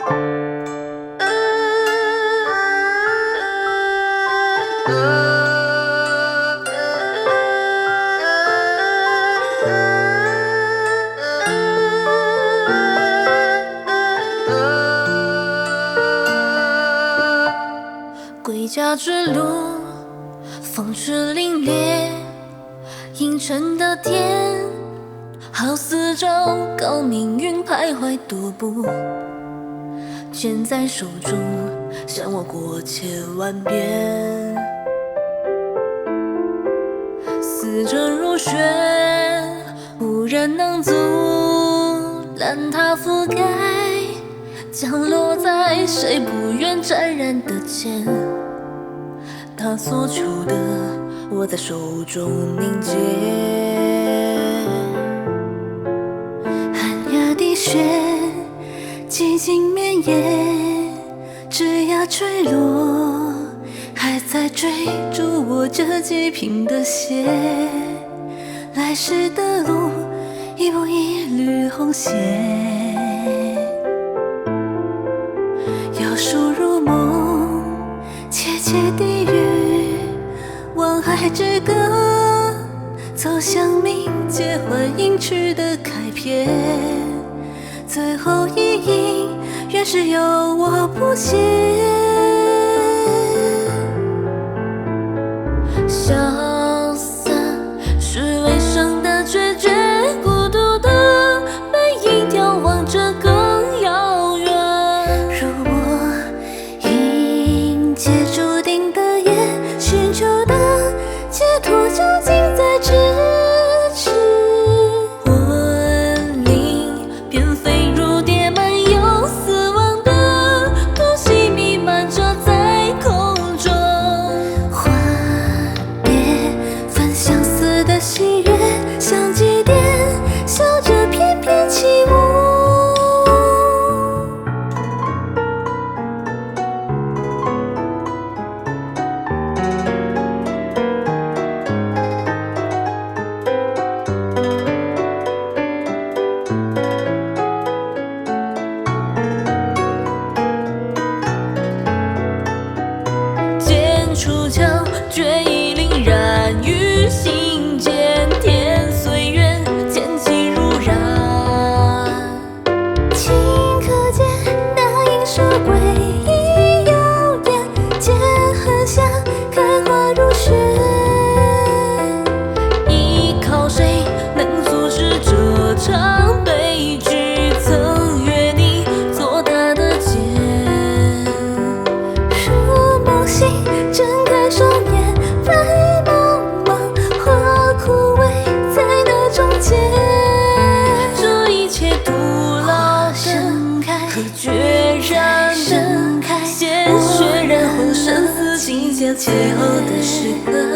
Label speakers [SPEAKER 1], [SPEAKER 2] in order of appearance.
[SPEAKER 1] 归家之路，风势凛冽，阴沉的天，好似昭告命运徘徊踱步，剑在手中，向我过千万遍。死者如雪，无人能阻拦它覆盖，降落在谁不愿沾染的剑。他所求的，握在手中凝结。寒鸦的雪，寂静绵延，枝桠坠落，还在追逐我这结冰的鞋。来时的路，一步一缕红线，要输入梦，切切地语，望海之歌，走向冥界幻影曲的开篇。最后一音，原是由我谱写。消散是尾声的决绝，孤独的背影眺望着更遥远。如我迎接注定的夜，寻求的解脱究竟在咫尺。魂灵便飞如蝶，漫游死亡的毒气弥漫着在空中。幻别分相思的喜悦，像祭奠，笑着翩翩起舞。出鞘，决意凛然于心间，天虽远，剑气如燃。顷刻间，那影射归已遥远，剑痕下，开花如雪。依靠谁能阻止这场悲剧？曾约你做他的剑，如梦醒。睁开双眼，白茫茫，花枯萎在那中间。这一切徒劳的和决然的，鲜血染红生死情节，最后的时刻。